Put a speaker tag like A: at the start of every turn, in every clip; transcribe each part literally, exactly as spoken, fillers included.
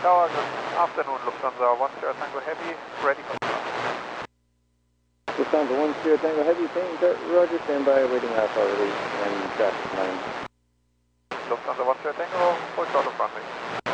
A: Tower, good afternoon, Lufthansa one Sierra Tango Heavy, ready for takeoff.
B: Lufthansa one Sierra Tango Heavy, paying dirt, roger, standby, awaiting alpha release and traffic line.
A: Lufthansa one Sierra Tango, full short of runway.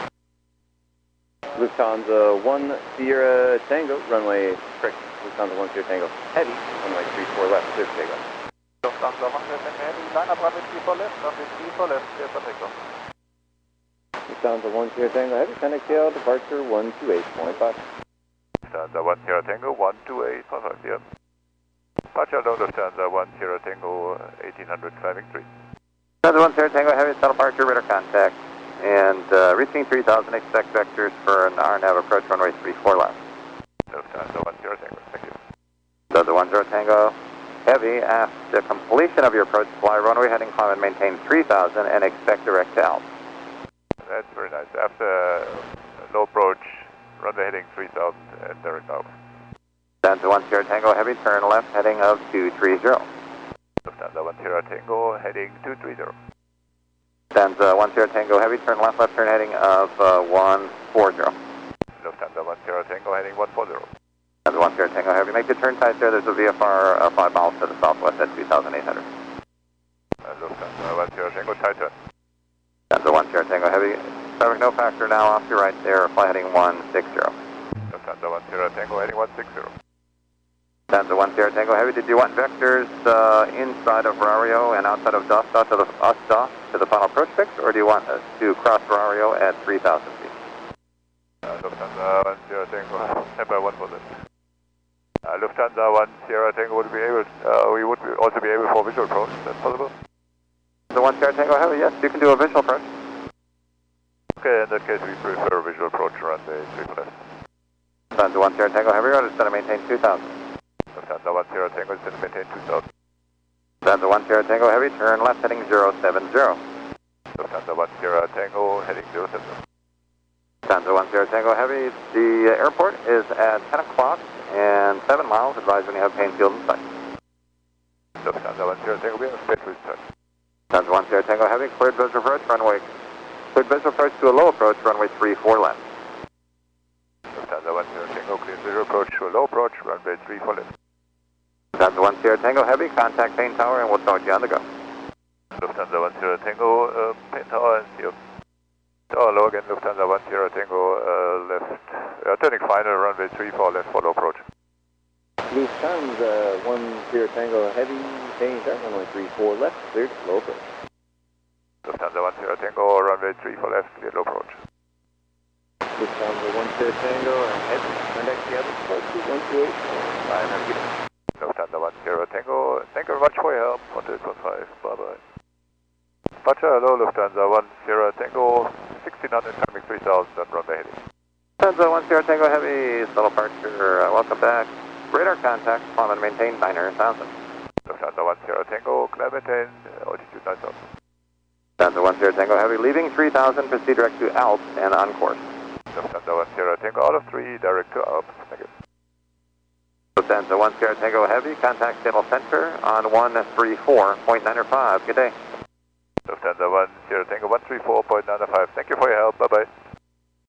B: Lufthansa one Sierra Tango, runway, correct, Lufthansa one Sierra Tango Heavy, runway three four left, clear for takeoff.
A: Lufthansa one Sierra Tango Heavy, line up runway three four left, runway three four left, clear for takeoff.
B: Lufthansa one Sierra Tango Heavy, Connect K L, departure one two eight point five.
A: Lufthansa one Sierra Tango, one two eight point five, yeah. Departure low Lufthansa one Sierra Tango, eighteen hundred, climbing three.
C: Lufthansa one Sierra Tango Heavy, shuttle departure, radar contact, and uh, reaching three thousand, expect vectors for an R nav approach, runway three four left.
A: Lufthansa one Sierra Tango, thank you.
C: Lufthansa one Sierra Tango Heavy, after completion of your approach, fly runway heading climb and maintain three thousand and expect direct to Alps.
A: That's very nice. After low approach, runway heading three thousand and direct out.
C: Lufthansa one Sierra Tango Heavy, turn left heading of two three zero.
A: Lufthansa one Sierra Tango heading two three zero.
C: Lufthansa one Sierra Tango Heavy, turn left left turn heading of uh, one four zero.
A: Lufthansa one Sierra Tango heading one four zero.
C: Lufthansa one Sierra Tango Heavy, make the turn tight there. There's a V F R uh, five miles to the southwest at two thousand eight hundred.
A: Uh, Lufthansa one Sierra Tango tight turn.
C: Lufthansa one Sierra Tango Heavy, traffic no factor now off your right there, fly heading one six zero.
A: Lufthansa one Sierra Tango heading one six zero.
C: Lufthansa one Sierra Tango Heavy, did you want vectors uh, inside of Varario and outside of Dosta to the Usta to the final approach fix, or do you want us to cross Varario at three thousand feet?
A: Uh, Lufthansa one Sierra Tango, standby one for this. Uh, Lufthansa one Sierra Tango would be able, uh, we would be also be able for visual approach, is that possible?
C: The one Sierra Tango Heavy, yes, you can do a visual approach.
A: Okay, in that case we prefer visual approach runway three four left.
C: Lufthansa one Sierra Tango Heavy, roger, set to maintain two thousand.
A: Lufthansa one Sierra Tango is set to maintain two thousand.
C: Lufthansa one Sierra Tango Heavy, turn left heading zero seven zero.
A: Lufthansa one Sierra Tango heading zero seven zero.
C: Lufthansa one Sierra Tango Heavy, the airport is at ten o'clock and seven miles, advise when you have Painfield in sight.
A: Lufthansa one Sierra Tango, we have space for touch.
C: Lufthansa one Sierra Tango Heavy, cleared visual approach, runway, cleared visual approach to a low approach, runway three four left.
A: Lufthansa one Sierra Tango, cleared visual approach to a low approach, runway three four left.
C: Lufthansa one Sierra Tango Heavy, contact Pain Tower and we'll talk to you on the go.
A: Lufthansa one Sierra Tango, uh, Pain Tower and see you. Tower low again, Lufthansa one Sierra Tango, uh, left, uh, turning final, runway three four left for low approach.
B: Lufthansa one Sierra Tango Heavy, paying dirt, runway three four left, cleared, low approach.
A: Lufthansa one Sierra Tango, runway three four left, cleared low approach.
B: Lufthansa one Sierra Tango Heavy, contact K L, departure one two eight point five, have a good day.
A: Lufthansa one Sierra Tango, thank you very much for your help, one two eight point five, bye bye. Departure, hello Lufthansa one Sierra Tango, sixteen hundred, coming three thousand on runway heading.
C: Lufthansa one Sierra Tango Heavy, shuttle departure, uh, welcome back. Radar contact, climb and maintain nine thousand.
A: Lufthansa one Sierra Tango, climb maintain, uh, altitude nine thousand.
C: Lufthansa one Sierra Tango Heavy, leaving three thousand, proceed direct to Alps and on course.
A: Lufthansa one Sierra Tango, out of three, direct to Alps, thank you.
C: Lufthansa one Sierra Tango Heavy, contact Signal Center on one three four point nine five, good day.
A: Lufthansa one Sierra Tango, one three four point nine five, thank you for your help, bye bye.